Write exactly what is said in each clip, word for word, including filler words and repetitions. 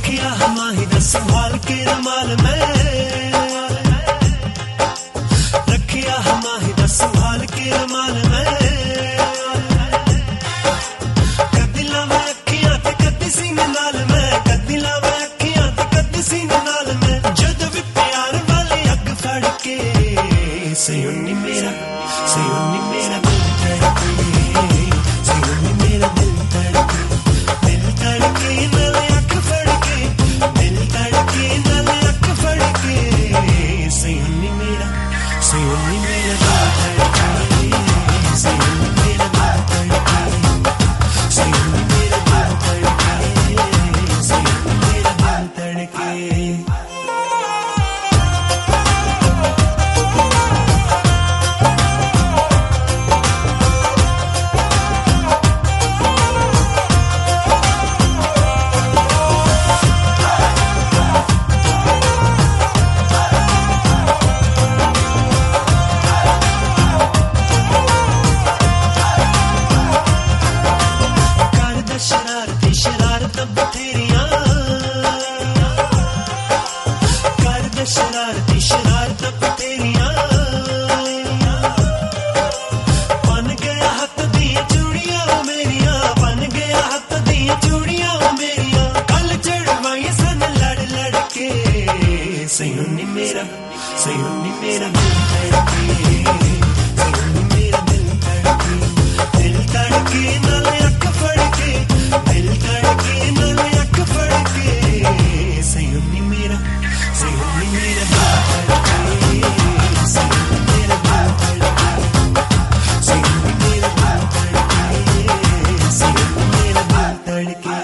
रखिया हमारी दा संभाल के रमाल में, रखिया हमारी दा संभाल के रमाल में। कदी लावे अखियां ते कदी सीने नाल में, कदी लावे अखियां ते कदी सीने नाल में। जद भी प्यार वाली अग फड़ के सयोनी मेरा, सयोनी मेरा दिल धड़के, सयोनी मेरा दिल धड़के, दिल धड़के नाले अख फड़ के, दिल धड़के नाले अख फड़ के। सयोनी मेरा, सयोनी मेरा दिल धड़के, सयोनी मेरा दिल धड़के, सयोनी मेरा दिल धड़के, सयोनी मेरा दिल धड़के। शरारती शरारत बथेरियां कर दे, शरारती शरारत बथेरियां। बन गया हथ दियां चूड़ियां मेरियां, बन गया हथ दियां चूड़ियां मेरियां। कल चढ़वाई सन लड़ लड़ के, सयोनी मेरा, सयोनी मेरा दिल धड़के, सयोनी मेरा दिल धड़के, दिल धड़के नाले अख फड़ के, दिल धड़के नाले अख फड़ के। सयोनी मेरा, सयोनी मेरा दिल धड़के, सयोनी मेरा दिल धड़के, सयोनी मेरा दिल धड़के, सयोनी मेरा दिल धड़के।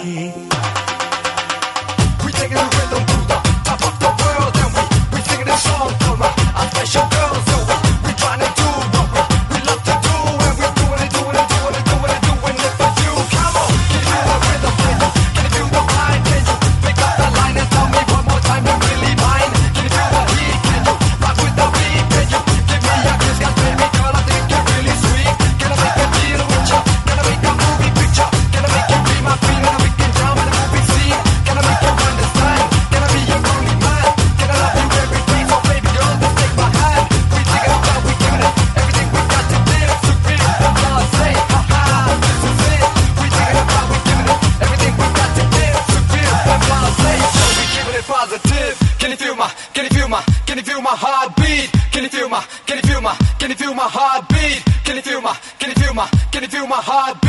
We taking the rhythm to the top of the world, and we we singing this song for my our special girls. So we we trying to do what we we love to do, and we doing it, doing it, doing it, doing it, doing it for you. Come on, can you feel the rhythm? Can you can you feel the vibe? Can you pick up the line and tell me one more time you really mine? Can you feel the heat? Can you rock with the beat? Can you give me a kiss, 'cause baby girl I think you're really sweet. Can I make a deal with you? Can I make a movie picture? Can I make you be my queen and we can jump in a movie scene? Can I make you understand? Can I be your only man? Can I love you every day? So baby girl, just take my hand. We take it up, we giving it everything we got to give. So feel the love, say ha ha, this is it. We take it up, we giving it everything we got to give. So feel the love, say so we giving it positive. Can you feel my, can you feel my, can you feel my heartbeat? Can you feel my, can you feel my, can you feel my heartbeat? Can you feel my, can you feel my, can you feel my heartbeat?